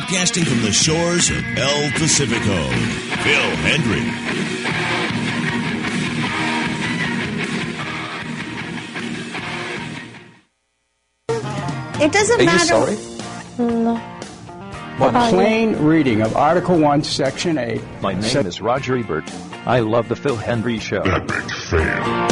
broadcasting from the shores of El Pacifico, Phil Hendrie. It doesn't matter. Are you sorry? No. A plain reading of Article 1, Section 8. My name is Roger Ebert. I love the Phil Hendrie Show. Epic fail.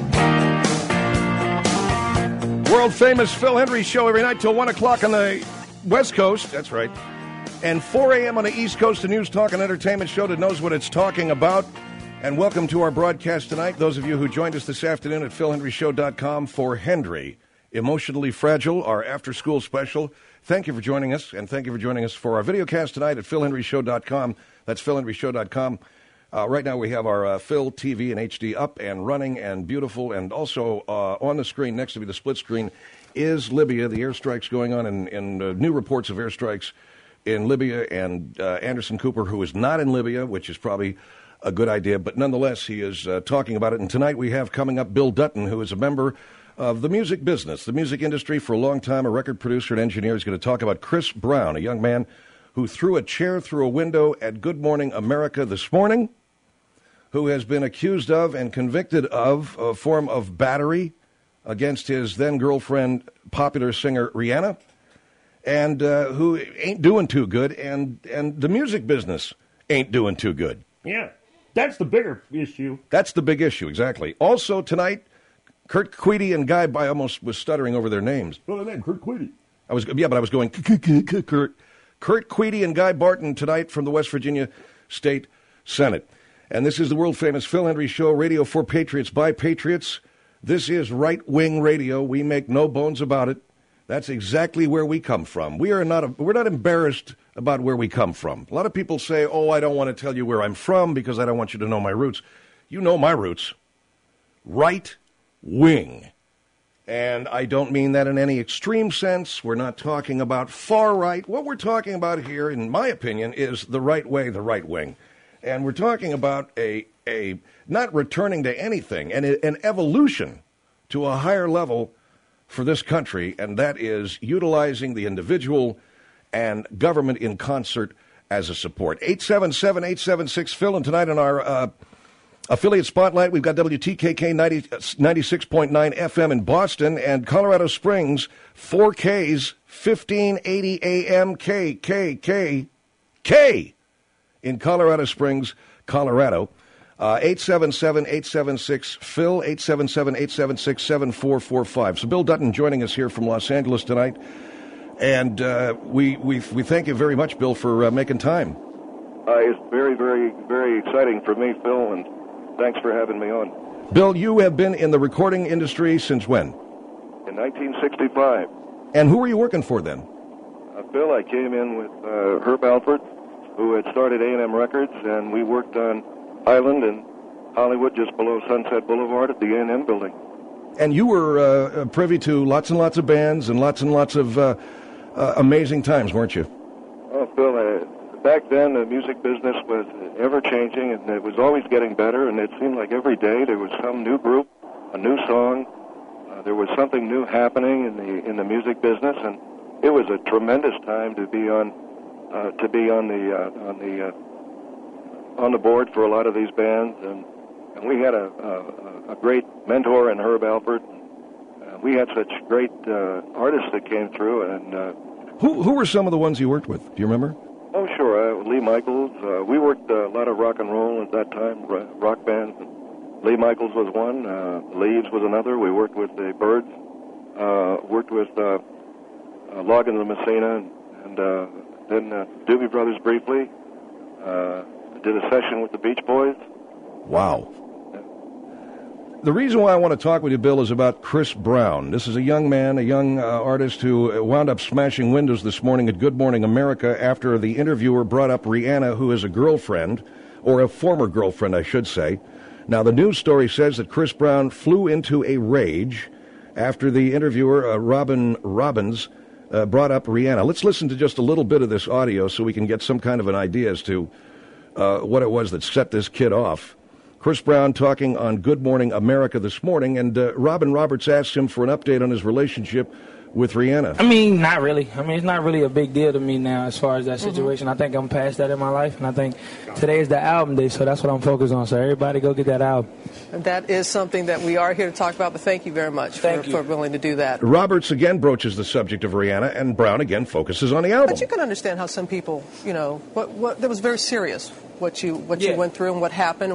World-famous Phil Hendrie Show every night till 1 o'clock on the West Coast. That's right. And 4 a.m. on the East Coast, the news, talk, and entertainment show that knows what it's talking about. And welcome to our broadcast tonight. Those of you who joined us this afternoon at philhendrieshow.com for Hendrie, Emotionally Fragile, our after-school special. Thank you for joining us, and thank you for joining us for our videocast tonight at philhendrieshow.com. That's philhendrieshow.com. Right now we have our Phil TV in HD up and running and beautiful, and also on the screen next to me, the split screen, is Libya, the airstrikes going on, and new reports of airstrikes in Libya, and Anderson Cooper, who is not in Libya, which is probably a good idea, but nonetheless, he is talking about it. And tonight we have coming up Bill Dutton, who is a member of the music business, the music industry for a long time, a record producer and engineer. He's going to talk about Chris Brown, a young man who threw a chair through a window at Good Morning America this morning, who has been accused of and convicted of a form of battery against his then-girlfriend, popular singer Rihanna, and who ain't doing too good, and the music business ain't doing too good. Yeah, that's the bigger issue. That's the big issue, exactly. Also tonight, Kurt Queedy and Guy, I almost was stuttering over their names. Oh, their name, Kurt Queedy. I was going, Kurt. Kurt Queedy and Guy Barton tonight from the West Virginia State Senate. And this is the world-famous Phil Hendrie Show, radio for patriots by patriots. This is right-wing radio. We make no bones about it. That's exactly where we come from. We're not embarrassed about where we come from. A lot of people say, oh, I don't want to tell you where I'm from because I don't want you to know my roots. You know my roots. Right-wing. And I don't mean that in any extreme sense. We're not talking about far right. What we're talking about here, in my opinion, is the right way, the right wing. And we're talking about a not returning to anything, and an evolution to a higher level for this country, and that is utilizing the individual and government in concert as a support. 877-876-PHIL, and tonight on our affiliate spotlight, we've got WTKK 96.9 FM in Boston, and Colorado Springs, 4Ks, 1580 AM KKK in Colorado Springs, Colorado. 877-876-PHIL, 877-876-7445. So Bill Dutton joining us here from Los Angeles tonight. And we thank you very much, Bill, for making time. It's very, very, very exciting for me, Phil, and thanks for having me on. Bill, you have been in the recording industry since when? In 1965. And who were you working for then? Bill, I came in with Herb Alpert, who had started A&M Records, and we worked on Highland and Hollywood just below Sunset Boulevard at the A&M building. And you were privy to lots and lots of bands and lots of amazing times, weren't you? Oh, Phil, back then the music business was ever-changing, and it was always getting better, and it seemed like every day there was some new group, a new song. There was something new happening in the music business, and it was a tremendous time to be on the board for a lot of these bands, and we had a great mentor in Herb Alpert. We had such great artists that came through, and who were some of the ones you worked with? Do you remember? Oh, sure. Lee Michaels. We worked a lot of rock and roll at that time, rock bands. Lee Michaels was one. Leaves was another. We worked with the Byrds. Worked with Loggins and Messina, and then Doobie Brothers briefly. Did a session with the Beach Boys. Wow. The reason why I want to talk with you, Bill, is about Chris Brown. This is a young man, a young artist who wound up smashing windows this morning at Good Morning America after the interviewer brought up Rihanna, who is a girlfriend, or a former girlfriend, I should say. Now, the news story says that Chris Brown flew into a rage after the interviewer, Robin Robbins, brought up Rihanna. Let's listen to just a little bit of this audio so we can get some kind of an idea as to what it was that set this kid off. Chris Brown talking on Good Morning America this morning, and Robin Roberts asked him for an update on his relationship with Rihanna? I mean, not really. I mean, it's not really a big deal to me now as far as that situation. I think I'm past that in my life, and I think today is the album day, so that's what I'm focused on. So everybody go get that album. And that is something that we are here to talk about, but thank you very much for willing to do that. Roberts again broaches the subject of Rihanna, and Brown again focuses on the album. But you can understand how some people, what that was very serious. What you went through and what happened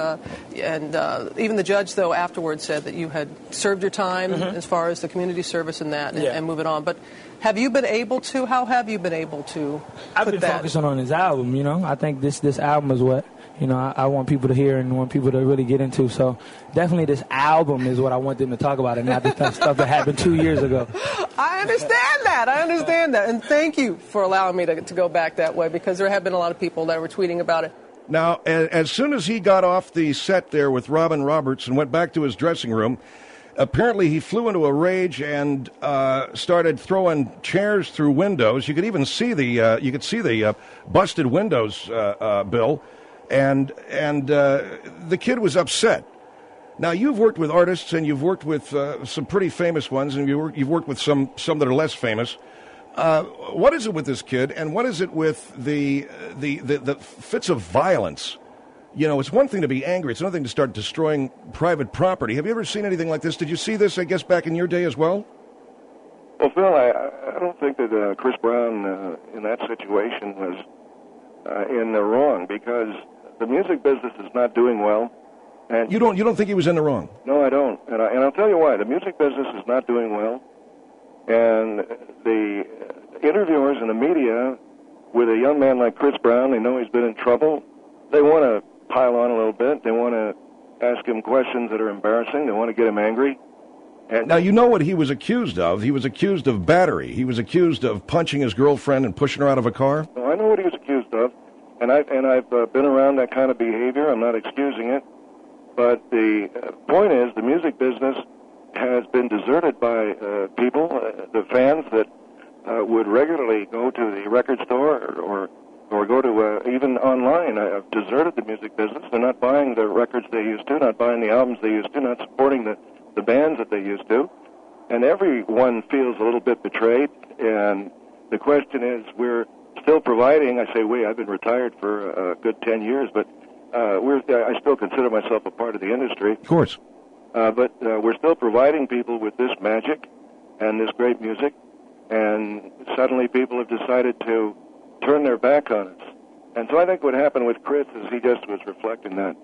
and even the judge though afterwards said that you had served your time as far as the community service and that and move it on. But have you been able to? How have you been able to? I've been focusing on this album. I think this album is what I want people to hear and want people to really get into. So definitely this album is what I want them to talk about and not the stuff that happened 2 years ago. I understand that. And thank you for allowing me to go back that way because there have been a lot of people that were tweeting about it. Now, as soon as he got off the set there with Robin Roberts and went back to his dressing room, apparently he flew into a rage and started throwing chairs through windows. You could even see the busted windows, Bill, and the kid was upset. Now, you've worked with artists and you've worked with some pretty famous ones, and you've worked with some that are less famous. What is it with this kid, and what is it with the fits of violence? It's one thing to be angry. It's another thing to start destroying private property. Have you ever seen anything like this? Did you see this, I guess, back in your day as well? Well, Phil, I don't think that Chris Brown in that situation was in the wrong because the music business is not doing well. And you don't think he was in the wrong? No, I don't. And I'll tell you why. The music business is not doing well. And the interviewers and the media, with a young man like Chris Brown, they know he's been in trouble. They want to pile on a little bit. They want to ask him questions that are embarrassing. They want to get him angry. And now, you know what he was accused of. He was accused of battery. He was accused of punching his girlfriend and pushing her out of a car. No, I know what he was accused of. And I've been around that kind of behavior. I'm not excusing it. But the point is the music business has been deserted by people, the fans that would regularly go to the record store or go to even online. Have deserted the music business. They're not buying the records they used to, not buying the albums they used to, not supporting the bands that they used to. And everyone feels a little bit betrayed. And the question is, we're still providing. I say we. I've been retired for a good 10 years, but I still consider myself a part of the industry. Of course. But we're still providing people with this magic and this great music, and suddenly people have decided to turn their back on us. And so I think what happened with Chris is he just was reflecting that.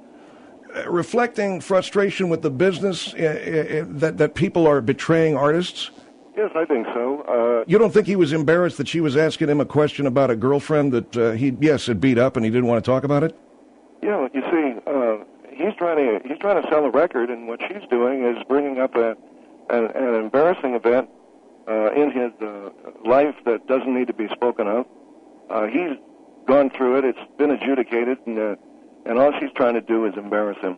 Reflecting frustration with the business that people are betraying artists? Yes, I think so. You don't think he was embarrassed that she was asking him a question about a girlfriend that he had beat up and he didn't want to talk about it? Yeah, you see, he's trying to sell a record, and what she's doing is bringing up an embarrassing event in his life that doesn't need to be spoken of. He's gone through it; it's been adjudicated, and all she's trying to do is embarrass him.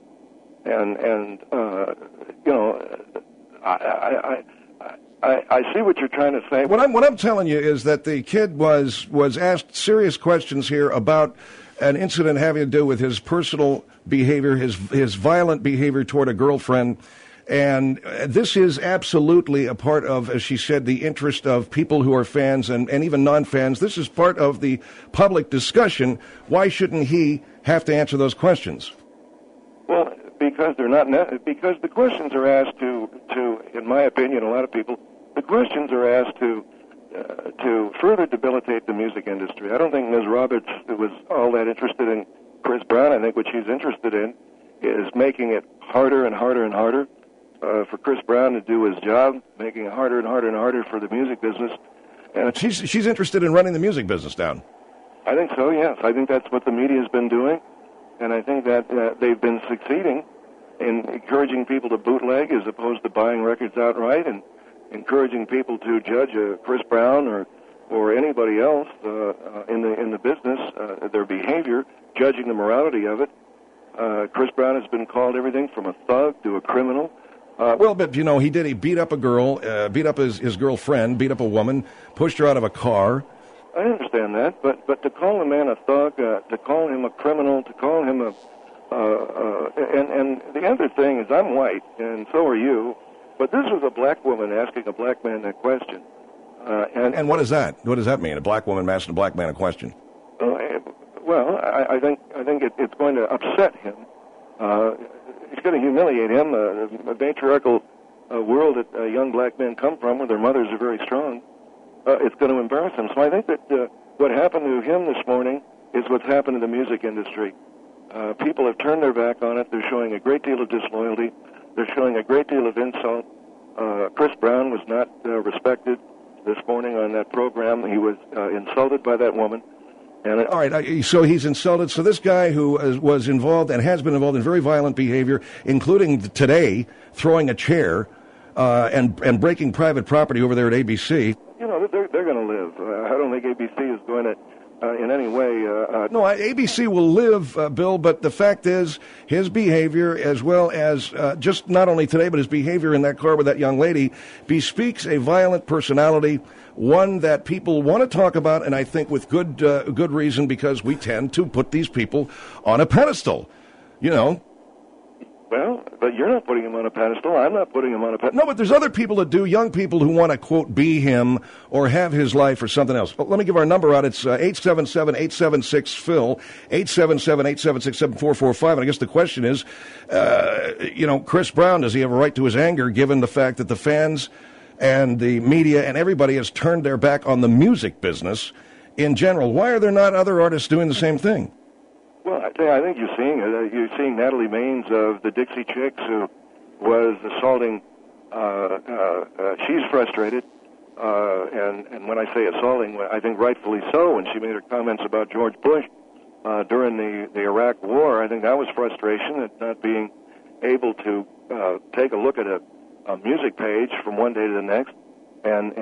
I see what you're trying to say. What I'm telling you is that the kid was asked serious questions here about an incident having to do with his personal behavior, his violent behavior toward a girlfriend. And this is absolutely a part of, as she said, the interest of people who are fans and even non-fans. This is part of the public discussion. Why shouldn't he have to answer those questions? Well, because they're not because the questions are asked to, in my opinion, a lot of people, the questions are asked to further debilitate the music industry. I don't think Ms. Roberts was all that interested in Chris Brown. I think what she's interested in is making it harder and harder and harder for Chris Brown to do his job, making it harder and harder and harder for the music business. And she's interested in running the music business down. I think so, yes. I think that's what the media has been doing, and I think that they've been succeeding in encouraging people to bootleg as opposed to buying records outright, and encouraging people to judge Chris Brown or anybody else in the business, their behavior, judging the morality of it. Chris Brown has been called everything from a thug to a criminal. Well, but, he did. He beat up a girl, beat up his girlfriend, beat up a woman, pushed her out of a car. I understand that, but to call a man a thug, to call him a criminal, to call him and the other thing is I'm white, and so are you, But this was a black woman asking a black man that question. And what is that? What does that mean? A black woman asking a black man a question? Well, I think it's going to upset him. It's going to humiliate him. A matriarchal world that young black men come from, where their mothers are very strong, it's going to embarrass him. So I think that what happened to him this morning is what's happened in the music industry. People have turned their back on it. They're showing a great deal of disloyalty. They're showing a great deal of insult. Chris Brown was not respected this morning on that program. He was insulted by that woman. And all right, so he's insulted. So this guy who was involved and has been involved in very violent behavior, including today throwing a chair and breaking private property over there at ABC. You know, they're going to live. I don't think ABC is going to in any way. No, ABC will live, Bill, but the fact is his behavior, as well as just not only today, but his behavior in that car with that young lady, bespeaks a violent personality, one that people want to talk about, and I think with good reason, because we tend to put these people on a pedestal, you know. Well, but you're not putting him on a pedestal. I'm not putting him on a pedestal. No, but there's other people that do, young people who want to, quote, be him or have his life or something else. But let me give our number out. It's 877-876-PHIL, 877-876-7445. And I guess the question is, Chris Brown, does he have a right to his anger, given the fact that the fans and the media and everybody has turned their back on the music business in general? Why are there not other artists doing the same thing? Well, I think you're seeing it. You're seeing Natalie Maines of the Dixie Chicks, who was assaulting. She's frustrated, and when I say assaulting, I think rightfully so. When she made her comments about George Bush during the Iraq War, I think that was frustration at not being able to take a look at a music page from one day to the next and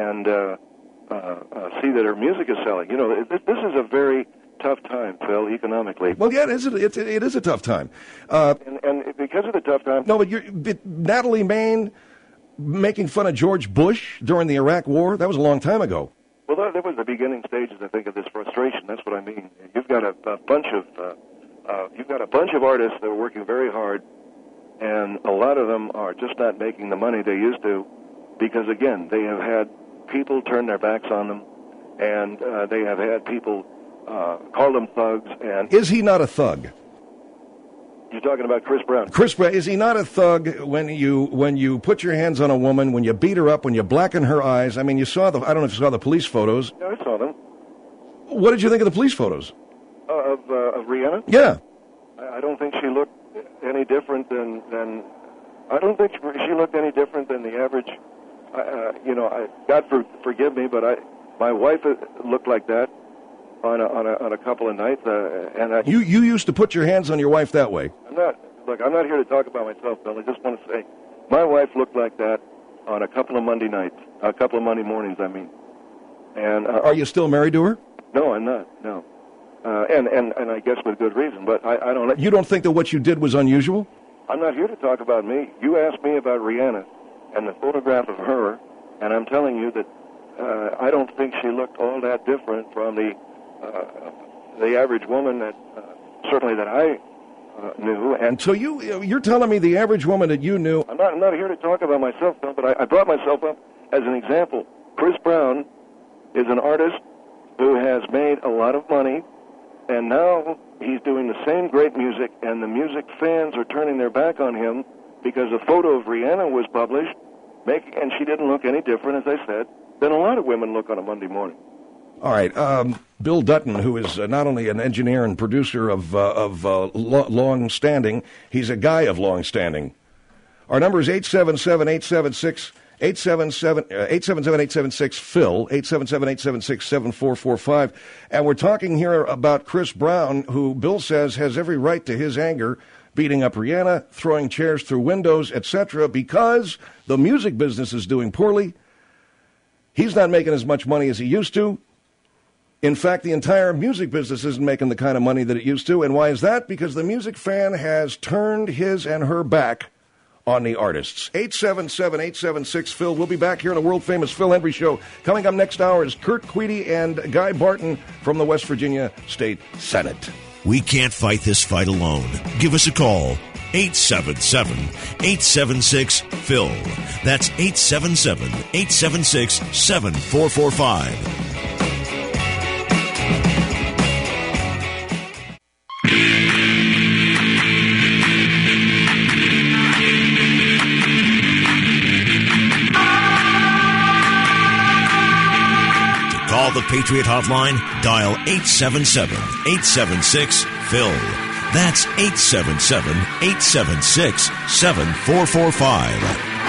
see that her music is selling. You know, this is a very tough time, Phil, economically. Well, yeah, it is a tough time. And because of the tough time... No, but Natalie Maine making fun of George Bush during the Iraq War, that was a long time ago. Well, that was the beginning stages, I think, of this frustration. That's what I mean. You've got a bunch of artists that are working very hard, and a lot of them are just not making the money they used to because, again, they have had people turn their backs on them, and they have had people... call them thugs. And is he not a thug? You're talking about Chris Brown. Chris Brown, is he not a thug when you put your hands on a woman, when you beat her up, when you blacken her eyes? I mean, I don't know if you saw the police photos. Yeah, I saw them. What did you think of the police photos? Of Rihanna? Yeah. I don't think she looked any different than I don't think she looked any different than the average. God forgive me, but my wife looked like that on a couple of nights, and you used to put your hands on your wife that way. I'm not here to talk about myself, Bill. I just want to say my wife looked like that on a couple of Monday nights, a couple of Monday mornings, I mean. And are you still married to her? No, I'm not. No, and I guess with good reason. But I don't. You don't think that what you did was unusual? I'm not here to talk about me. You asked me about Rihanna and the photograph of her, and I'm telling you that I don't think she looked all that different from the average woman that certainly that I knew. And so you're telling me the average woman that you knew... I'm not here to talk about myself, Bill, but I brought myself up as an example. Chris Brown is an artist who has made a lot of money, and now he's doing the same great music, and the music fans are turning their back on him because a photo of Rihanna was published, and she didn't look any different, as I said, than a lot of women look on a Monday morning. All right, Bill Dutton, who is not only an engineer and producer of long-standing, he's a guy of long-standing. Our number is 877-876-PHIL, 877-876-7445. And we're talking here about Chris Brown, who Bill says has every right to his anger, beating up Rihanna, throwing chairs through windows, etc., because the music business is doing poorly. He's not making as much money as he used to. In fact, the entire music business isn't making the kind of money that it used to. And why is that? Because the music fan has turned his and her back on the artists. 877-876-PHIL. We'll be back here in a world-famous Phil Hendrie Show. Coming up next hour is Kurt Queedy and Guy Barton from the West Virginia State Senate. We can't fight this fight alone. Give us a call. 877-876-PHIL. That's 877-876-7445. Call the Patriot Hotline, dial 877-876-PHIL. That's 877-876-7445.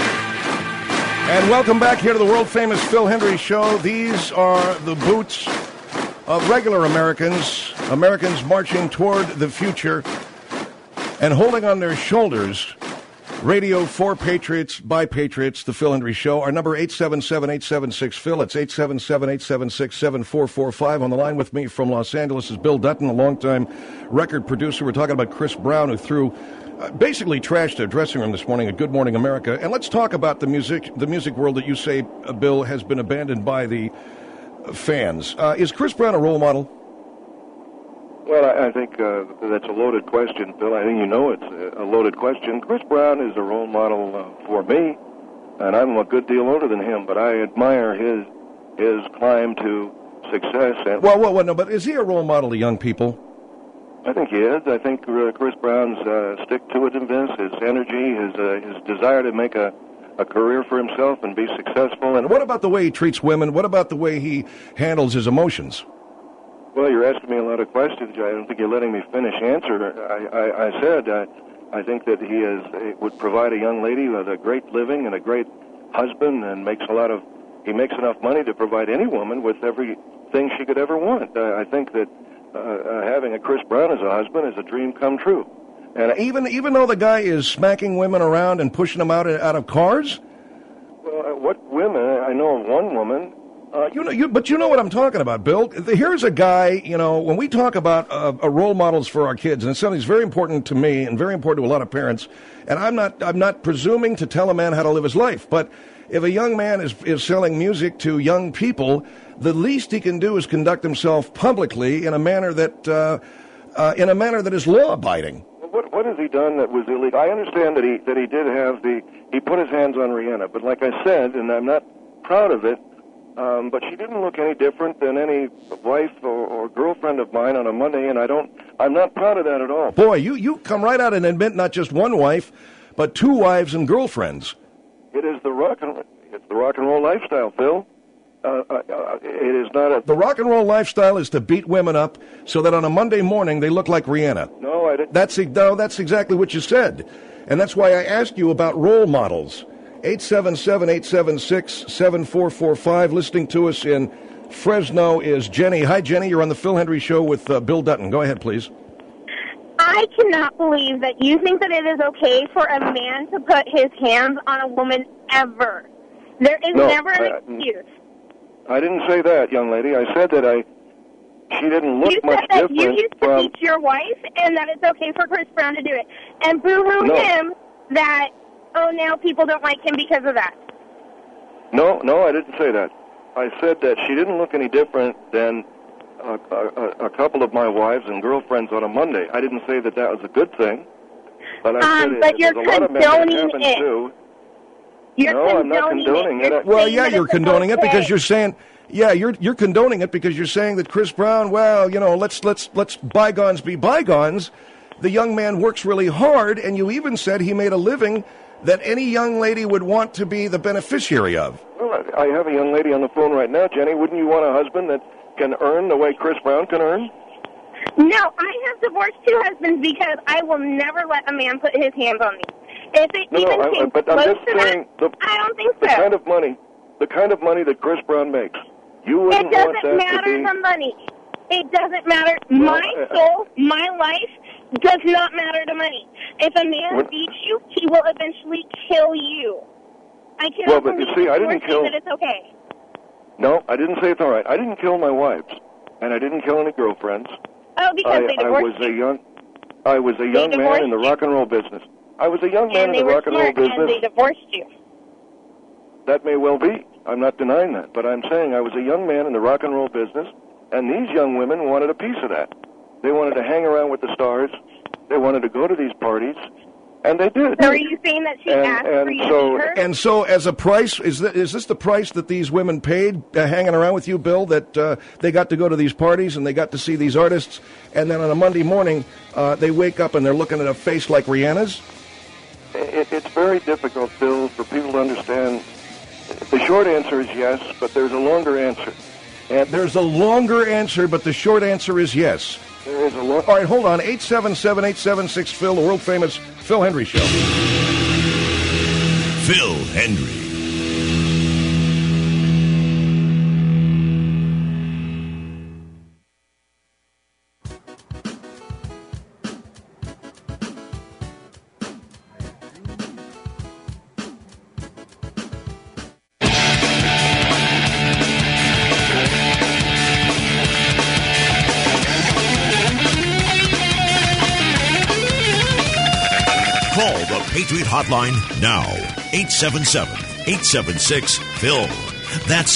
And welcome back here to the world-famous Phil Hendrie Show. These are the boots of regular Americans, Americans marching toward the future and holding on their shoulders. Radio for Patriots, by Patriots, the Phil Hendrie Show. Our number, 877-876-PHIL. It's 877-876-7445. On the line with me from Los Angeles is Bill Dutton, a longtime record producer. We're talking about Chris Brown, who threw, basically trashed a dressing room this morning at Good Morning America. And let's talk about the music world that you say, Bill, has been abandoned by the fans. Is Chris Brown a role model? Well, I think that's a loaded question, Bill. I think you know it's a loaded question. Chris Brown is a role model for me, and I'm a good deal older than him, but I admire his climb to success. And Well, no, but is he a role model to young people? I think he is. I think Chris Brown's stick-to-itiveness, his energy, his desire to make a career for himself and be successful. And what about the way he treats women? What about the way he handles his emotions? Well, you're asking me a lot of questions. I don't think you're letting me finish answer. I said I think that he would provide a young lady with a great living and a great husband, and he makes enough money to provide any woman with everything she could ever want. I think that having a Chris Brown as a husband is a dream come true. And even though the guy is smacking women around and pushing them out of cars? Well, what women? I know of one woman. But you know what I'm talking about, Bill. Here's a guy, when we talk about role models for our kids, and it's something that's very important to me and very important to a lot of parents, and I'm not presuming to tell a man how to live his life, but if a young man is selling music to young people, the least he can do is conduct himself publicly in a manner that is law-abiding. What has he done that was illegal? I understand that he did have he put his hands on Rihanna, but like I said, and I'm not proud of it, but she didn't look any different than any wife or girlfriend of mine on a Monday, and I'm not proud of that at all. Boy, you come right out and admit not just one wife, but two wives and girlfriends. It is the rock and roll lifestyle, Phil. It is not The rock and roll lifestyle is to beat women up so that on a Monday morning they look like Rihanna. No, I didn't. That's exactly what you said, and that's why I asked you about role models. 877-876-7445. Listening to us in Fresno is Jenny. Hi, Jenny. You're on the Phil Hendrie Show with Bill Dutton. Go ahead, please. I cannot believe that you think that it is okay for a man to put his hands on a woman ever. There is never an excuse. I didn't say that, young lady. I said that she didn't look much different. You used to teach your wife, and that it's okay for Chris Brown to do it. And boo-hoo him that, now people don't like him because of that. No, I didn't say that. I said that she didn't look any different than a couple of my wives and girlfriends on a Monday. I didn't say that was a good thing. But I said but you're a lot of men that happen it. too. I'm not condoning it. Well, yeah, you're condoning it because you're saying, you're condoning it because you're saying that Chris Brown, let's bygones be bygones. The young man works really hard, and you even said he made a living that any young lady would want to be the beneficiary of. Well, I have a young lady on the phone right now, Jenny. Wouldn't you want a husband that can earn the way Chris Brown can earn? No, I have divorced two husbands because I will never let a man put his hands on me. If it came but close I'm just to saying that, I don't think so. The kind of money that Chris Brown makes, you wouldn't want that to be. It doesn't matter the money. It doesn't matter. My soul, my life does not matter to money. If a man beats you, he will eventually kill you. I cannot believe I didn't kill. That it's okay. No, I didn't say it's all right. I didn't kill my wives, and I didn't kill any girlfriends. Oh, because they divorced you. I was a young man in the rock and roll business. I was a young man in the rock and roll business. And they divorced you. That may well be. I'm not denying that. But I'm saying I was a young man in the rock and roll business, and these young women wanted a piece of that. They wanted to hang around with the stars. They wanted to go to these parties. And they did. So are you saying that she asked for you to meet her? And so, as a price, is this the price that these women paid hanging around with you, Bill? That they got to go to these parties and they got to see these artists, and then on a Monday morning they wake up and they're looking at a face like Rihanna's? It's very difficult, Bill, for people to understand. The short answer is yes, but there's a longer answer. And there's a longer answer, but the short answer is yes. There is a long... All right, hold on. 877-876-PHIL, the world-famous Phil Hendrie Show. Phil Hendrie. Call the Patriot Hotline now. 877-876-PHIL. That's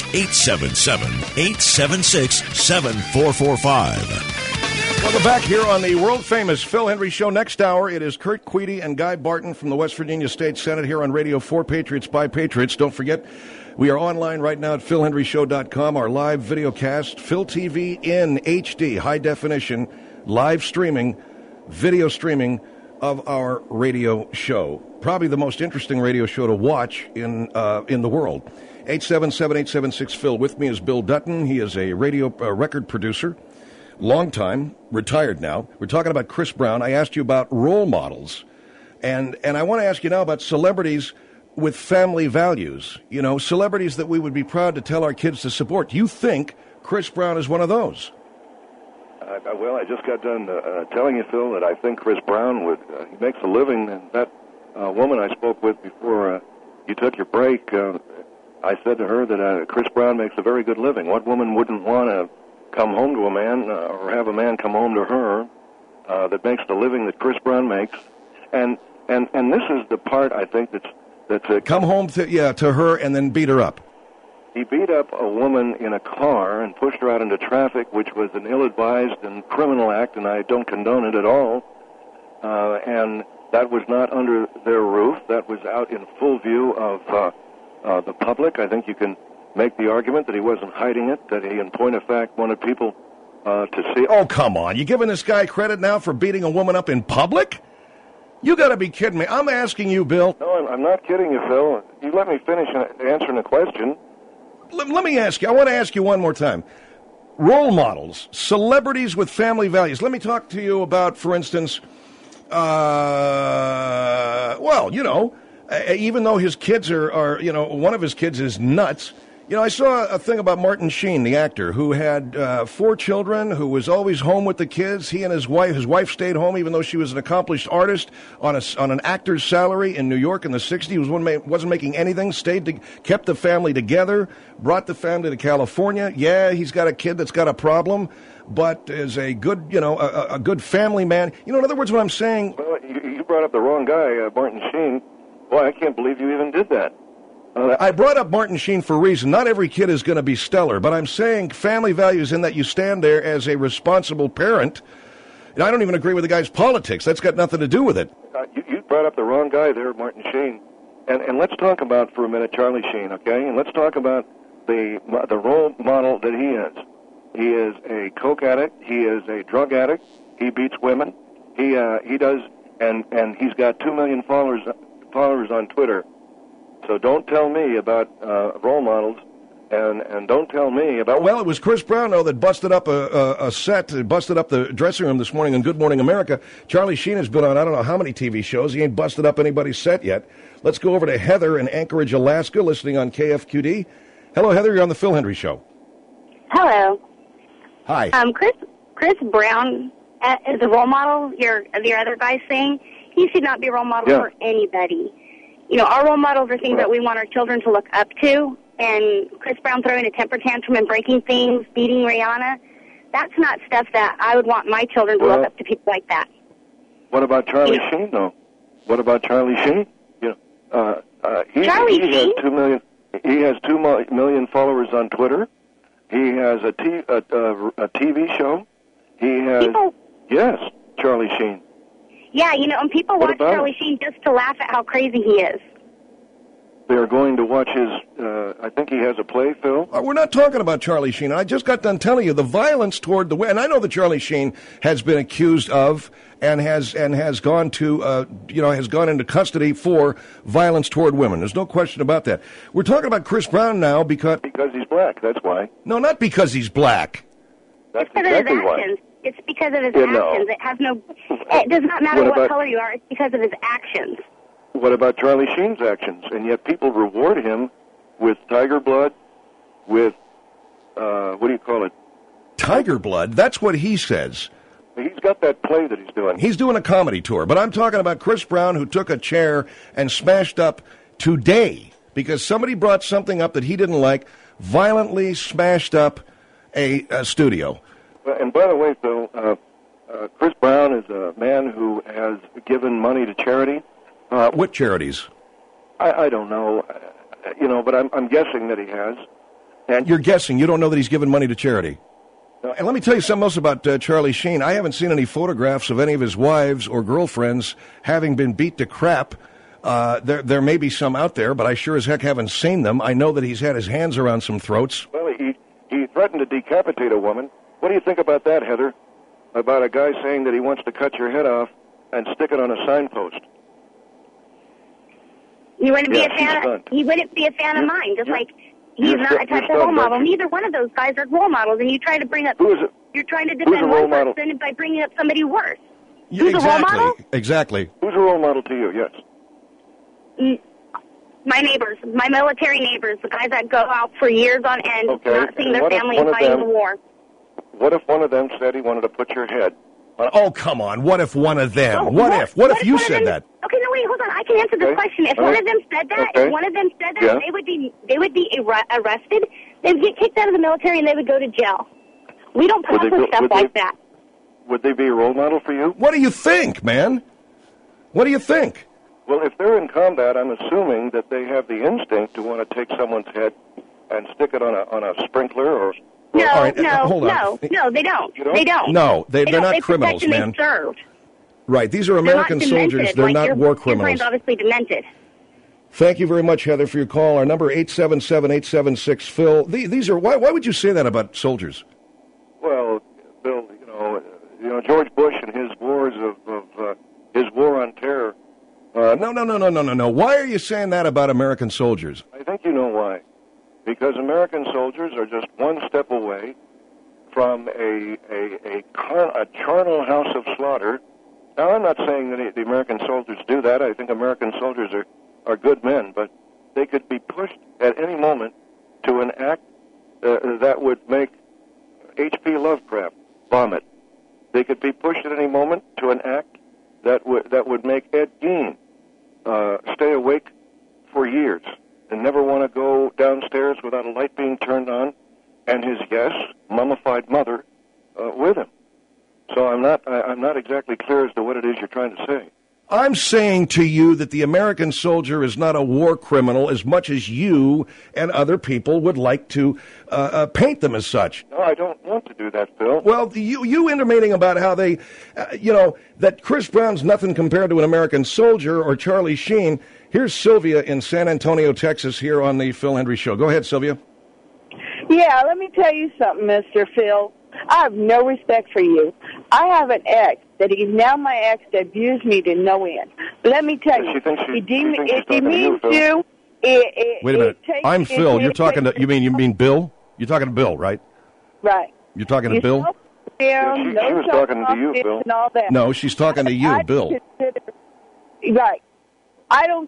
877-876-7445. Welcome back here on the world-famous Phil Hendrie Show. Next hour, it is Kurt Queedy and Guy Barton from the West Virginia State Senate here on Radio for Patriots by Patriots. Don't forget, we are online right now at philhendrieshow.com. Our live video cast, Phil TV in HD, high definition, live streaming, video streaming of our radio show. Probably the most interesting radio show to watch in the world. 877-876-PHIL. With me is Bill Dutton. He is a radio record producer, long time, retired now. We're talking about Chris Brown. I asked you about role models, and I want to ask you now about celebrities with family values. You know, celebrities that we would be proud to tell our kids to support. You think Chris Brown is one of those? Well, I just got done telling you, Phil, that I think Chris Brown would. He makes a living. And that woman I spoke with before you took your break, I said to her that Chris Brown makes a very good living. What woman wouldn't want to come home to a man or have a man come home to her that makes the living that Chris Brown makes? And this is the part I think that's come home to her and then beat her up. He beat up a woman in a car and pushed her out into traffic, which was an ill-advised and criminal act, and I don't condone it at all. And that was not under their roof. That was out in full view of the public. I think you can make the argument that he wasn't hiding it, that he, in point of fact, wanted people to see. Oh, come on. You giving this guy credit now for beating a woman up in public? You got to be kidding me. I'm asking you, Bill. No, I'm not kidding you, Phil. You let me finish answering the question. Let me ask you. I want to ask you one more time. Role models, celebrities with family values. Let me talk to you about, for instance, even though his kids are one of his kids is nuts. You know, I saw a thing about Martin Sheen, the actor, who had 4 children, who was always home with the kids. He and his wife stayed home, even though she was an accomplished artist on an actor's salary in New York in the 60s. He wasn't making anything, kept the family together, brought the family to California. Yeah, he's got a kid that's got a problem, but is a good, a good family man. You know, in other words, what I'm saying... Well, you brought up the wrong guy, Martin Sheen. Boy, I can't believe you even did that. I brought up Martin Sheen for a reason. Not every kid is going to be stellar, but I'm saying family values in that you stand there as a responsible parent. And I don't even agree with the guy's politics. That's got nothing to do with it. You brought up the wrong guy there, Martin Sheen. And let's talk about, for a minute, Charlie Sheen, okay? And let's talk about the role model that he is. He is a coke addict. He is a drug addict. He beats women. He does, and he's got 2 million followers on Twitter. So don't tell me about role models, and don't tell me about... Well, it was Chris Brown, though, that busted up a set, busted up the dressing room this morning on Good Morning America. Charlie Sheen has been on I don't know how many TV shows. He ain't busted up anybody's set yet. Let's go over to Heather in Anchorage, Alaska, listening on KFQD. Hello, Heather. You're on the Phil Hendrie Show. Hello. Hi. Chris Brown is a role model. The other guy's saying he should not be a role model for anybody. You know, our role models are things that we want our children to look up to, and Chris Brown throwing a temper tantrum and breaking things, beating Rihanna, that's not stuff that I would want my children to look up to people like that. What about Charlie Sheen, though? What about Charlie Sheen? Charlie Sheen? Has 2 million. He has 2 million followers on Twitter. He has a TV show. He has... Yes, Charlie Sheen. Yeah, and people watch Charlie Sheen just to laugh at how crazy he is. They're going to watch his, I think he has a play, Phil. We're not talking about Charlie Sheen. I just got done telling you the violence toward the women. And I know that Charlie Sheen has been accused of and has gone to, has gone into custody for violence toward women. There's no question about that. We're talking about Chris Brown now because he's black, that's why. No, not because he's black. That's because exactly of his actions. why. It's because of his actions. It has no, it does not matter what color you are. It's because of his actions. What about Charlie Sheen's actions? And yet people reward him with Tiger Blood, with, what do you call it? Tiger Blood? That's what he says. He's got that play that he's doing. He's doing a comedy tour. But I'm talking about Chris Brown, who took a chair and smashed up today because somebody brought something up that he didn't like, violently smashed up a studio. And by the way, Phil, Chris Brown is a man who has given money to charity. What charities? I don't know, but I'm guessing that he has. And you're guessing. You don't know that he's given money to charity. And let me tell you something else about Charlie Sheen. I haven't seen any photographs of any of his wives or girlfriends having been beat to crap. There may be some out there, but I sure as heck haven't seen them. I know that he's had his hands around some throats. Well, he threatened to decapitate a woman. What do you think about that, Heather? About a guy saying that he wants to cut your head off and stick it on a signpost. He wouldn't be a fan of mine, just like he's not a type of role model. Neither one of those guys are role models, and you try to bring up, you're trying to defend one person by bringing up somebody worse. Who's a role model? Exactly. Who's a role model to you? Yes. My neighbors, my military neighbors, the guys that go out for years on end, not seeing their family and fighting the war. What if one of them said he wanted to put your head? Oh, come on. What if one of them? What if you said that? Okay, no, wait, hold on. I can answer this question. If one of them said that, they would be arrested. They'd get kicked out of the military and they would go to jail. We don't put up with stuff like that. Would they be a role model for you? What do you think, man? What do you think? Well, if they're in combat, I'm assuming that they have the instinct to want to take someone's head and stick it on a sprinkler or... No, they don't. They don't. No, they're not criminals, man. They served. Right, these are American soldiers. They're not war criminals. Your brain's obviously demented. Thank you very much, Heather, for your call. Our number 877-876-PHIL. These are why would you say that about soldiers? Well, Bill, George Bush and his wars of his war on terror. No. Why are you saying that about American soldiers? I think you know why. Because American soldiers are just one step away from a charnel house of slaughter. Now, I'm not saying that the American soldiers do that. I think American soldiers are good men, but they could be pushed at any moment to an act that would make H.P. Lovecraft vomit. They could be pushed at any moment to an act that would make Ed Gein stay awake for years and never want to go downstairs without a light being turned on, and his mummified mother with him. So I'm not exactly clear as to what it is you're trying to say. I'm saying to you that the American soldier is not a war criminal as much as you and other people would like to paint them as such. No, I don't want to do that, Phil. Well, you intimating about how they, that Chris Brown's nothing compared to an American soldier or Charlie Sheen. Here's Sylvia in San Antonio, Texas, here on the Phil Hendry Show. Go ahead, Sylvia. Yeah, let me tell you something, Mr. Phil. I have no respect for you. I have an ex that he's now my ex that abused me to no end. But let me tell you, if he means you, wait a minute. I'm Phil. You're talking to you mean Bill? You're talking to Bill, right? Right. You're talking to Bill? She was talking to you, Bill. No, she's talking to you, Bill. Right. I don't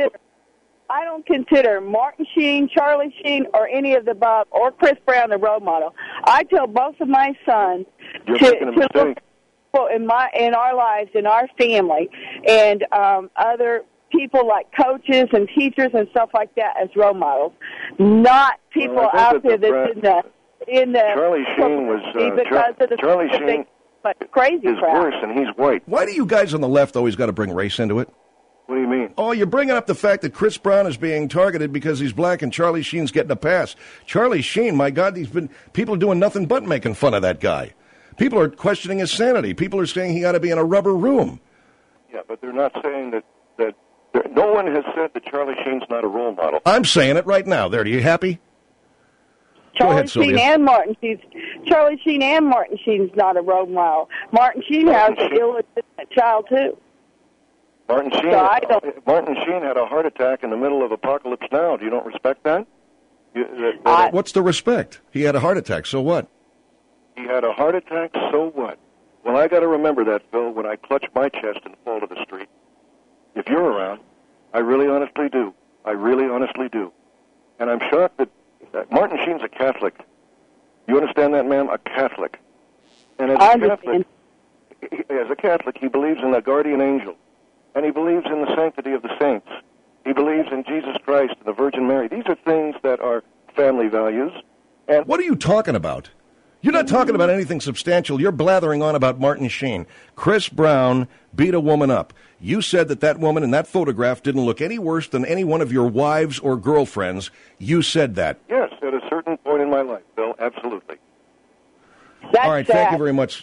consider Martin Sheen, Charlie Sheen, or any of the above, or Chris Brown a role model. I tell both of my sons to look in our lives, in our family, and other people like coaches and teachers and stuff like that as role models, not people out there that's in the Charlie Sheen was Charlie Sheen crazy is crap. worse, and he's white. Why do you guys on the left always got to bring race into it? What do you mean? Oh, you're bringing up the fact that Chris Brown is being targeted because he's black and Charlie Sheen's getting a pass. Charlie Sheen, my God, people are doing nothing but making fun of that guy. People are questioning his sanity. People are saying he ought to be in a rubber room. Yeah, but they're not saying that no one has said that Charlie Sheen's not a role model. I'm saying it right now. There, are you happy? Charlie Sheen and Martin Sheen's not a role model. Martin Sheen has an illegitimate child too. Martin Sheen had a heart attack in the middle of Apocalypse Now. Do you don't respect that? What's the respect? He had a heart attack. So what? He had a heart attack. So what? Well, I got to remember that, Phil, when I clutch my chest and fall to the street. If you're around, I really honestly do. I really honestly do. And I'm shocked that Martin Sheen's a Catholic. You understand that, ma'am? A Catholic. And as a Catholic, he believes in a guardian angel. And he believes in the sanctity of the saints. He believes in Jesus Christ and the Virgin Mary. These are things that are family values. And what are you talking about? You're not talking about anything substantial. You're blathering on about Martin Sheen. Chris Brown beat a woman up. You said that woman in that photograph didn't look any worse than any one of your wives or girlfriends. You said that. Yes, at a certain point in my life, Bill, absolutely. All right, thank you very much.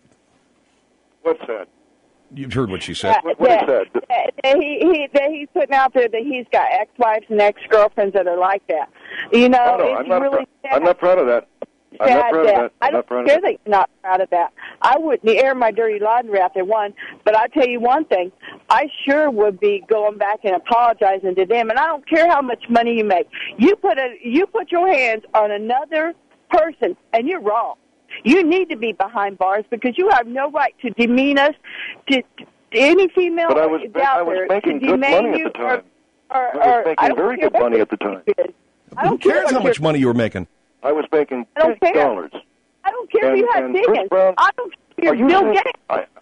What's that? You've heard what she said. What is that? He's putting out there that he's got ex-wives and ex-girlfriends that are like that. You know, I'm not proud of that. I'm not proud of that. I don't care that you're not proud of that. I wouldn't air my dirty laundry out there, but I'll tell you one thing. I sure would be going back and apologizing to them, and I don't care how much money you make. You put your hands on another person, and you're wrong. You need to be behind bars because you have no right to demean us, to any female but I was making good money at the time. I was making very good money at the time. Who cares how much money you were making? I was making $6. I don't care if you had chickens. I don't care if Bill Gates.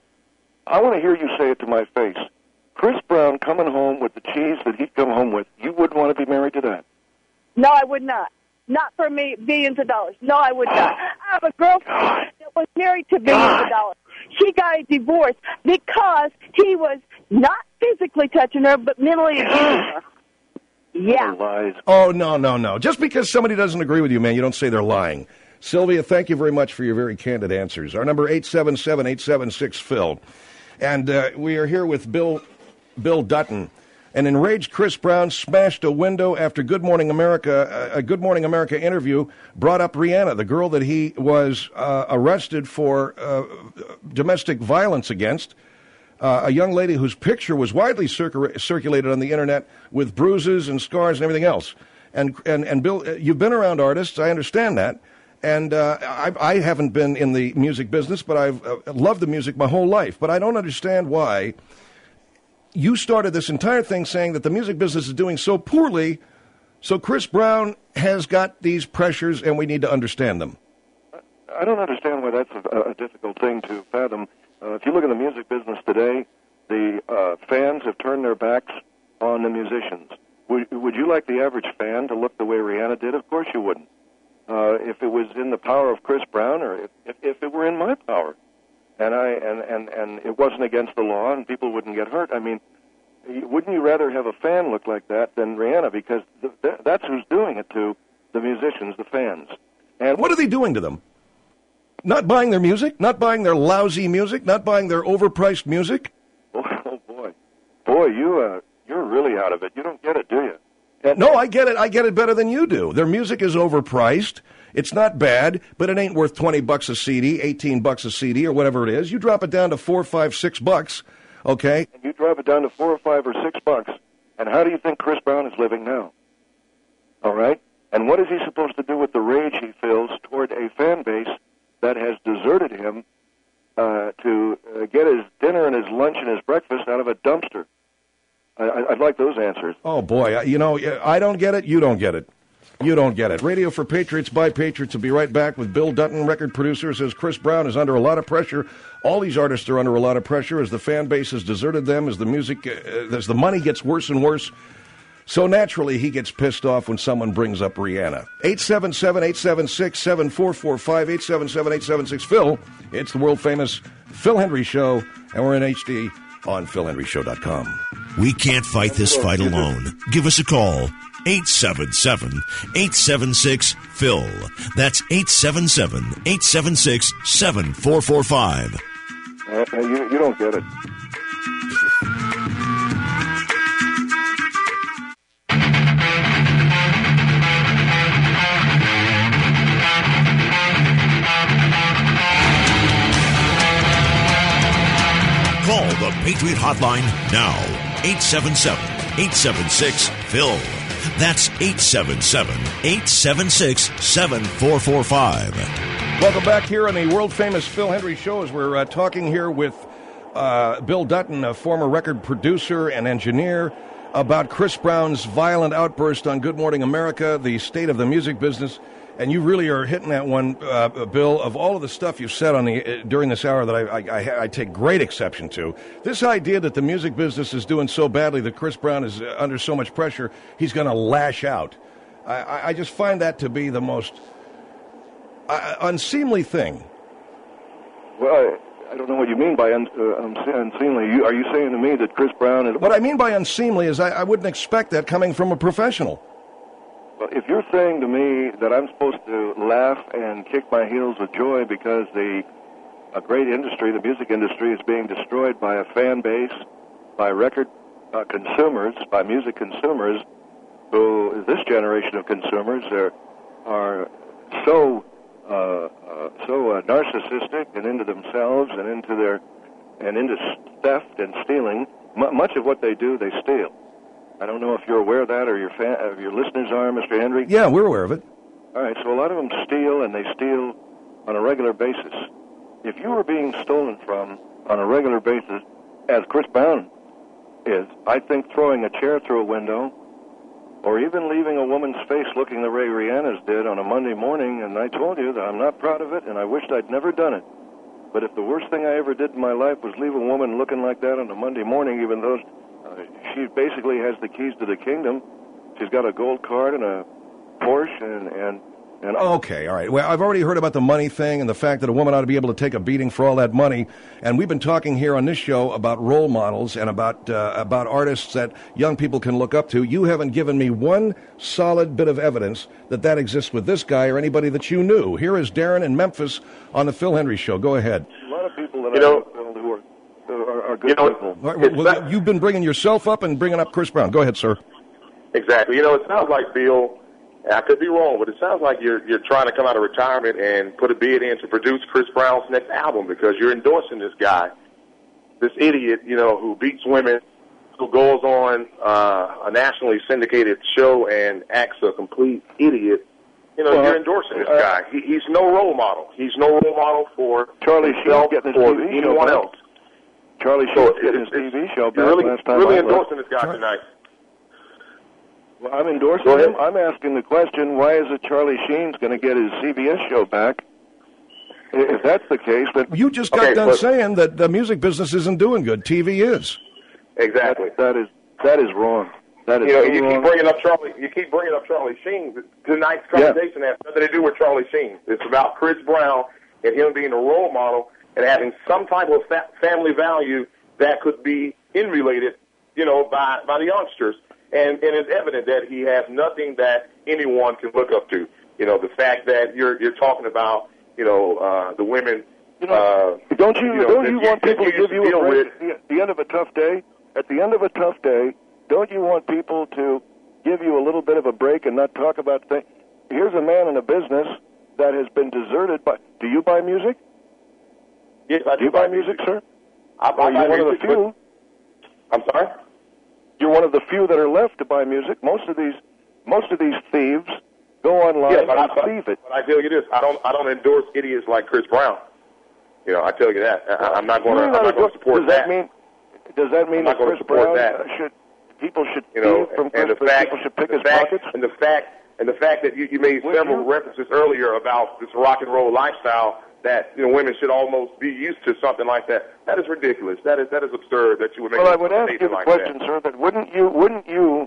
I want to hear you say it to my face. Chris Brown coming home with the cheese that he'd come home with, you wouldn't want to be married to that? No, I would not. Not for me, billions of dollars. No, I would not. I have a girlfriend that was married to billions of dollars. She got a divorce because he was not physically touching her, but mentally abusing her. Yeah. Lies. Oh, no. Just because somebody doesn't agree with you, man, you don't say they're lying. Sylvia, thank you very much for your very candid answers. Our number 877-876-PHIL. And we are here with Bill Dutton. An enraged Chris Brown smashed a window after a Good Morning America interview brought up Rihanna, the girl that he was arrested for domestic violence against. A young lady whose picture was widely circulated on the internet with bruises and scars and everything else. And Bill, you've been around artists. I understand that. And I haven't been in the music business, but I've loved the music my whole life. But I don't understand why you started this entire thing saying that the music business is doing so poorly, so Chris Brown has got these pressures and we need to understand them. I don't understand why that's a difficult thing to fathom. If you look at the music business today, the fans have turned their backs on the musicians. Would you like the average fan to look the way Rihanna did? Of course you wouldn't. If it was in the power of Chris Brown, or if it were in my power, and it wasn't against the law, and people wouldn't get hurt. I mean, wouldn't you rather have a fan look like that than Rihanna? Because that's who's doing it to the musicians, the fans. And what are they doing to them? Not buying their music? Not buying their lousy music? Not buying their overpriced music? Oh boy, you're really out of it. You don't get it, do you? No, I get it. I get it better than you do. Their music is overpriced. It's not bad, but it ain't worth $20 a CD, $18 a CD, or whatever it is. You drop it down to $4, $5, $6, okay? And you drop it down to $4 or $5 or $6, and how do you think Chris Brown is living now? All right? And what is he supposed to do with the rage he feels toward a fan base that has deserted him to get his dinner and his lunch and his breakfast out of a dumpster? I'd like those answers. Oh, boy. I don't get it. You don't get it. You don't get it. Radio for Patriots by Patriots will be right back with Bill Dutton, record producer, says Chris Brown is under a lot of pressure. All these artists are under a lot of pressure as the fan base has deserted them, as the music, as the money gets worse and worse. So naturally, he gets pissed off when someone brings up Rihanna. 877-876-7445, 877-876-PHIL. It's the world-famous Phil Hendrie Show, and we're in HD on PhilHendrieShow.com. We can't fight this fight alone. Give us a call. 877-876-PHIL. That's 877-876-7445. You don't get it. Street hotline now. 877-876-PHIL. That's 877-876-7445. Welcome back here on the world-famous Phil Hendrie Show as we're talking here with Bill Dutton, a former record producer and engineer, about Chris Brown's violent outburst on Good Morning America, the state of the music business. And you really are hitting that one, Bill, of all of the stuff you've said on during this hour that I take great exception to. This idea that the music business is doing so badly that Chris Brown is under so much pressure, he's going to lash out. I just find that to be the most unseemly thing. Well, I don't know what you mean by unseemly. Are you saying to me that Chris Brown is... What I mean by unseemly is I wouldn't expect that coming from a professional. Well, if you're saying to me that I'm supposed to laugh and kick my heels with joy because a great industry, the music industry, is being destroyed by a fan base, by record consumers, by music consumers, who, this generation of consumers, are so narcissistic and into themselves and into theft and stealing. Much of what they do, they steal. I don't know if you're aware of that or your listeners are, Mr. Hendrie. Yeah, we're aware of it. All right, so a lot of them steal, and they steal on a regular basis. If you were being stolen from on a regular basis, as Chris Brown is, I think throwing a chair through a window or even leaving a woman's face looking the way Rihanna's did on a Monday morning, and I told you that I'm not proud of it, and I wished I'd never done it. But if the worst thing I ever did in my life was leave a woman looking like that on a Monday morning, even though she basically has the keys to the kingdom. She's got a gold card and a Porsche and Okay, all right. Well, I've already heard about the money thing and the fact that a woman ought to be able to take a beating for all that money. And we've been talking here on this show about role models and about artists that young people can look up to. You haven't given me one solid bit of evidence that exists with this guy or anybody that you knew. Here is Darren in Memphis on the Phil Hendrie Show. Go ahead. A lot of people that I know who are good people. Well, you've been bringing yourself up and bringing up Chris Brown. Go ahead, sir. Exactly. It sounds like, Bill, I could be wrong, but it sounds like you're trying to come out of retirement and put a bid in to produce Chris Brown's next album because you're endorsing this guy, this idiot, who beats women, who goes on a nationally syndicated show and acts a complete idiot. You're endorsing this guy. He's no role model. He's no role model for Charlie himself or anyone else. Charlie Sheen's getting his TV show back last time. You're really endorsing this guy tonight. Well, I'm endorsing him. I'm asking the question, why is it Charlie Sheen's going to get his CBS show back? If that's the case, then... You just got done saying that the music business isn't doing good. TV is. Exactly. That is wrong. That is you keep bringing up Charlie. You keep bringing up Charlie Sheen. Tonight's conversation has nothing to do with Charlie Sheen. It's about Chris Brown and him being a role model and having some type of family value that could be emulated, by the youngsters. And it's evident that he has nothing that anyone can look up to. The fact that you're talking about, the women. Don't you want people to give you a break at the end of a tough day? At the end of a tough day, don't you want people to give you a little bit of a break and not talk about things? Here's a man in a business that has been deserted by. Do you buy music? Yes, I do. Do you buy music, sir? You're one of the few. I'm sorry. You're one of the few that are left to buy music. Most of these thieves go online and thieve it. But I tell you this: I don't endorse idiots like Chris Brown. I tell you that. I'm not going to support that. Does that mean that Chris Brown people should thieve from Chris Brown? People should pick his pockets. And the fact that you made several references earlier about this rock and roll lifestyle. That women should almost be used to something like that. That is ridiculous. That is absurd that you would make. Well, I would ask you the question, sir. That wouldn't you?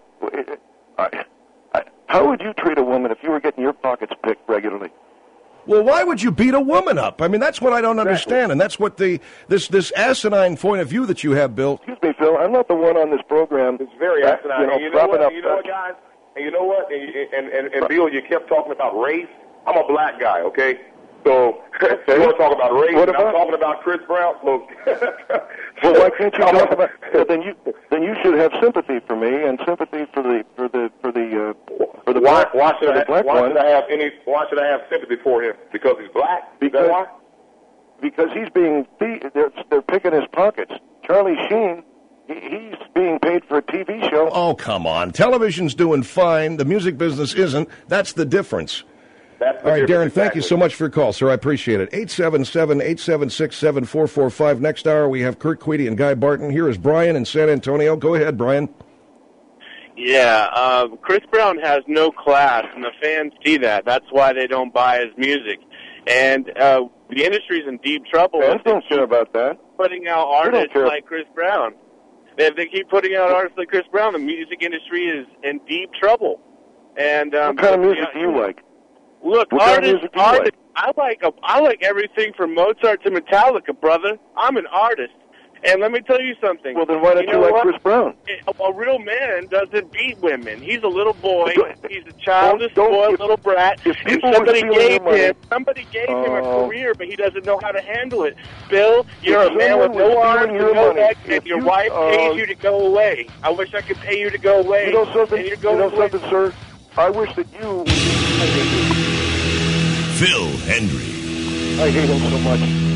How would you treat a woman if you were getting your pockets picked regularly? Well, why would you beat a woman up? I mean, that's what I don't understand, and that's what this assining point of view that you have, Bill. Excuse me, Phil. I'm not the one on this program. It's very asinine. And you know what, guys? And you know what? And Bill, you kept talking about race. I'm a black guy, okay? So, you want to talk about race? I'm talking about Chris Brown. Well, why can't you talk about? Then you should have sympathy for me and sympathy for the black one. Why should I have sympathy for him? Because he's black? Because he's being they're picking his pockets. Charlie Sheen, he's being paid for a TV show. Oh, come on. Television's doing fine. The music business isn't. That's the difference. All right, Darren, thank you so much for your call, sir. I appreciate it. 877-876-7445. Next hour, we have Kurt Queedy and Guy Barton. Here is Brian in San Antonio. Go ahead, Brian. Yeah, Chris Brown has no class, and the fans see that. That's why they don't buy his music. And the industry's in deep trouble. Fans don't care about that. Putting out artists like Chris Brown. If they keep putting out artists like Chris Brown, the music industry is in deep trouble. And what kind of music do you like? Look, artists. I like everything from Mozart to Metallica, brother. I'm an artist. And let me tell you something. Well, then why don't you like Chris Brown? A real man doesn't beat women. He's a little boy. He's a childish, spoiled little brat. And somebody gave him a career, but he doesn't know how to handle it. Bill, you're a man with no arms and no legs, and your wife pays you to go away. I wish I could pay you to go away. You know something, sir? I wish that you... Phil Hendrie. I hate him so much.